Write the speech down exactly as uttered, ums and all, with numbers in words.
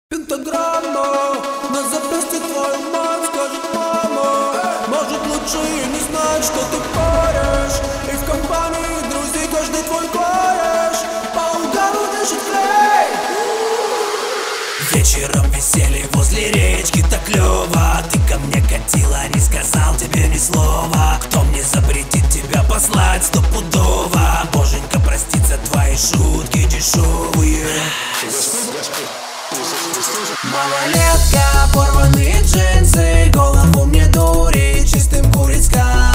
Пентаграмма на запястье твою мать скажет мама. Может лучше и не знать, что ты паришь. И в компании друзей каждый твой кореш по угару держит клей. Вечером веселье возле речки, так клёво. Ты ко мне катила, не сказал тебе ни слова. Кто мне запретит тебя послать стопудово? Боженька простит за твои шутки дешевые. Малолетка, порванные джинсы, голову мне дурит чистым курицком.